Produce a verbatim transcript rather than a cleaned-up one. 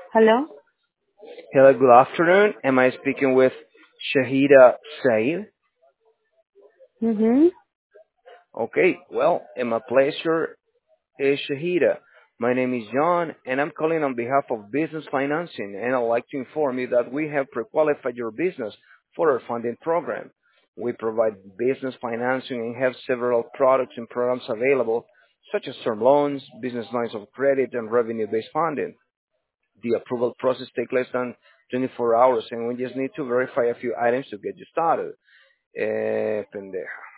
Hello? Hello, good afternoon. Am I speaking with Shahida Said? Mm-hmm. Okay, well, it's my pleasure, eh, Shahida. My name is John, and I'm calling on behalf of Business Financing, and I'd like to inform you that we have pre-qualified your business for our funding program. We provide business financing and have several products and programs available, such as term loans, business lines of credit, and revenue-based funding. The approval process takes less than twenty-four hours, and we just need to verify a few items to get you started. Eh, pendeja.